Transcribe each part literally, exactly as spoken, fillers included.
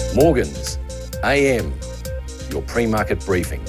Morgans, A M, your pre-market briefing.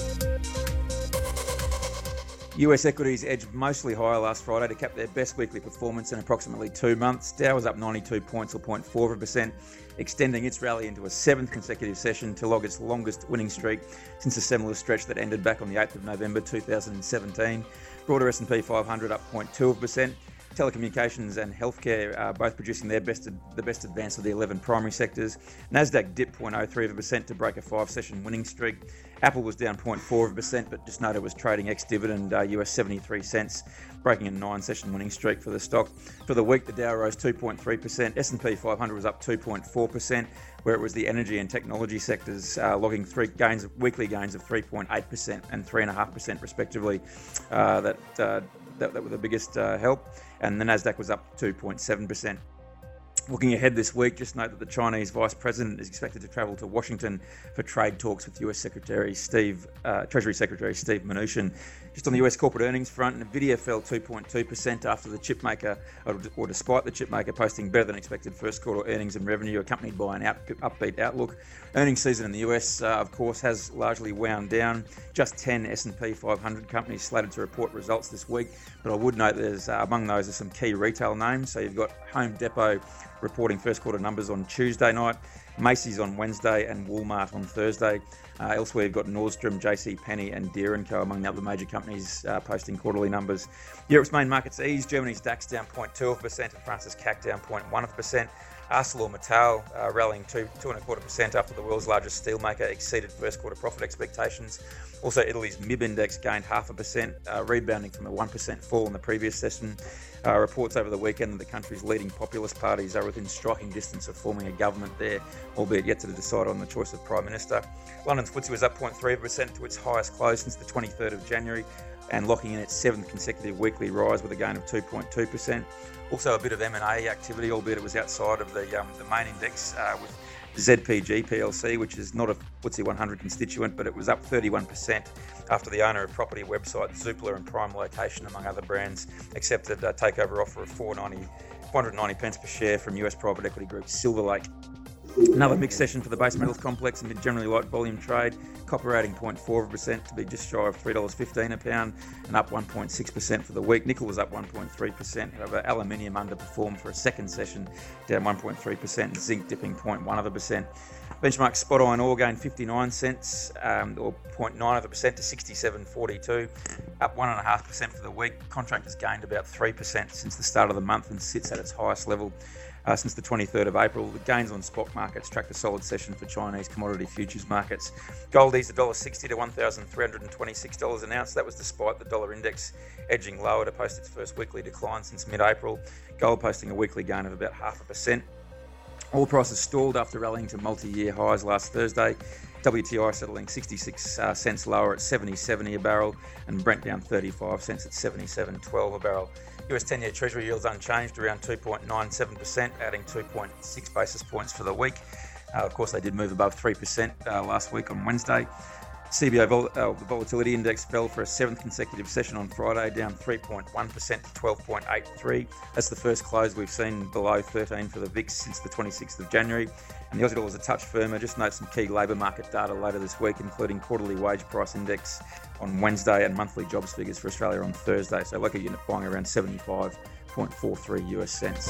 U S equities edged mostly higher last Friday to cap their best weekly performance in approximately two months. Dow was up ninety-two points or zero point four percent, extending its rally into a seventh consecutive session to log its longest winning streak since a similar stretch that ended back on the eighth of November two thousand seventeen. Broader S and P five hundred up zero point two percent. Telecommunications and healthcare are both producing their best, the best advance of the eleven primary sectors. Nasdaq dipped zero point zero three percent to break a five-session winning streak. Apple was down zero point four percent, but just note it was trading ex-dividend uh, U S seventy-three cents, breaking a nine-session winning streak for the stock. For the week, the Dow rose two point three percent. S and P five hundred was up two point four percent, where it was the energy and technology sectors uh, logging three gains, weekly gains of three point eight percent and three point five percent respectively. Uh, that, uh, that that were the biggest uh, help. And the Nasdaq was up two point seven percent. Looking ahead this week, just note that the Chinese Vice President is expected to travel to Washington for trade talks with U S Secretary Steve, uh, Treasury Secretary Steve Mnuchin. Just on the U S corporate earnings front, Nvidia fell two point two percent after the chipmaker, or, or despite the chipmaker posting better than expected first quarter earnings and revenue, accompanied by an out, upbeat outlook. Earnings season in the U S, uh, of course, has largely wound down. Just ten S and P five hundred companies slated to report results this week, but I would note there's uh, among those are some key retail names. So you've got Home Depot reporting first quarter numbers on Tuesday night, Macy's on Wednesday, and Walmart on Thursday. Uh, elsewhere, you've got Nordstrom, J C Penney, and Deere and Co. among the other major companies uh, posting quarterly numbers. Europe's main markets eased. Germany's DAX down zero point two percent and France's C A C down zero point one percent. ArcelorMittal uh, rallying two, two and a quarter percent after the world's largest steelmaker exceeded first quarter profit expectations. Also, Italy's M I B index gained half a percent, uh, rebounding from a one percent fall in the previous session. Uh, reports over the weekend that the country's leading populist parties are within striking distance of forming a government there, albeit yet to decide on the choice of Prime Minister. London's F T S E was up zero point three percent to its highest close since the twenty-third of January, and locking in its seventh consecutive weekly rise with a gain of two point two percent. Also a bit of M and A activity, albeit it was outside of the um, the main index, uh, with Z P G P L C, which is not a F T S E one hundred constituent, but it was up thirty-one percent after the owner of property website Zoopla and Prime Location, among other brands, accepted a takeover offer of four hundred ninety pence per share from U S private equity group Silver Lake. Another mixed session for the base metals complex amid generally light volume trade. Copper adding zero point four percent to be just shy of three dollars fifteen a pound and up one point six percent for the week. Nickel was up one point three percent. However, aluminium underperformed for a second session, down one point three percent, and zinc dipping zero point one percent. Benchmark spot iron ore gained fifty-nine cents, um, or zero point nine percent to sixty-seven forty-two, up one point five percent for the week. Contract has gained about three percent since the start of the month and sits at its highest level Uh, since the twenty-third of April. The gains on spot markets tracked a solid session for Chinese commodity futures markets. Gold eased one dollar sixty to one thousand three hundred twenty-six dollars an ounce. That was despite the dollar index edging lower to post its first weekly decline since mid-April. Gold posting a weekly gain of about half a percent. Oil prices stalled after rallying to multi-year highs last Thursday. W T I settling sixty-six uh, cents lower at seventy seventy a barrel, and Brent down thirty-five cents at seventy-seven twelve a barrel. U S ten-year Treasury yields unchanged around two point nine seven percent, adding two point six basis points for the week. Uh, of course, they did move above three percent uh, last week on Wednesday. C B O vol- uh, the volatility index fell for a seventh consecutive session on Friday, down three point one percent to twelve point eight three. That's the first close we've seen below thirteen for the V I X since the twenty-sixth of January. And the Aussie dollar is a touch firmer. Just note some key labour market data later this week, including quarterly wage price index on Wednesday and monthly jobs figures for Australia on Thursday. So like a unit buying around seventy-five point four three U S cents.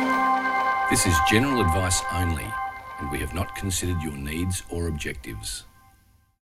This is general advice only, and we have not considered your needs or objectives.